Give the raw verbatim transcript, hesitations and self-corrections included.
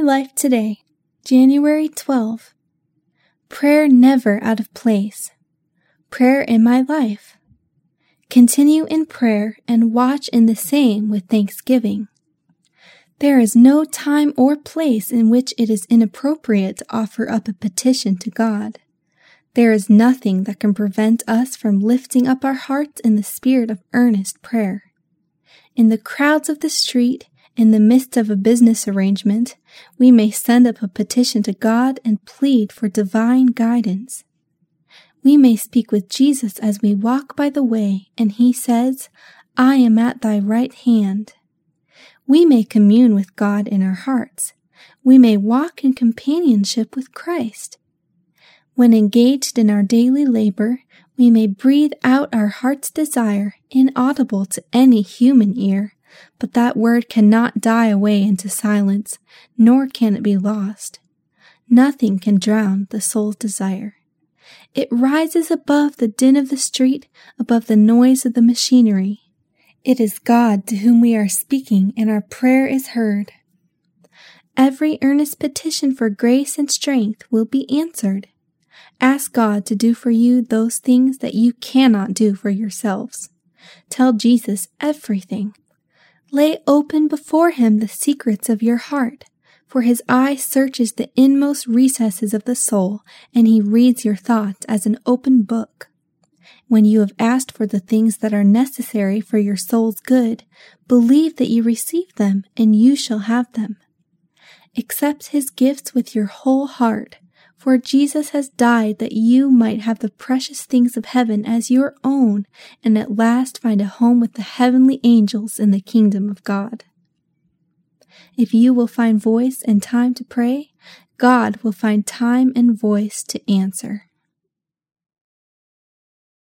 Life Today, January twelfth. Prayer never out of place. Prayer in my life. Continue in prayer and watch in the same with thanksgiving. There is no time or place in which it is inappropriate to offer up a petition to God. There is nothing that can prevent us from lifting up our hearts in the spirit of earnest prayer. In the crowds of the street, in the midst of a business arrangement, we may send up a petition to God and plead for divine guidance. We may speak with Jesus as we walk by the way, and he says, "I am at thy right hand." We may commune with God in our hearts. We may walk in companionship with Christ. When engaged in our daily labor, we may breathe out our heart's desire, inaudible to any human ear, but that word cannot die away into silence, nor can it be lost. Nothing can drown the soul's desire. It rises above the din of the street, above the noise of the machinery. It is God to whom we are speaking, and our prayer is heard. Every earnest petition for grace and strength will be answered. Ask God to do for you those things that you cannot do for yourselves. Tell Jesus everything. Lay open before him the secrets of your heart, for his eye searches the inmost recesses of the soul, and he reads your thoughts as an open book. When you have asked for the things that are necessary for your soul's good, believe that you receive them, and you shall have them. Accept his gifts with your whole heart, for Jesus has died that you might have the precious things of heaven as your own, and at last find a home with the heavenly angels in the kingdom of God. If you will find voice and time to pray, God will find time and voice to answer.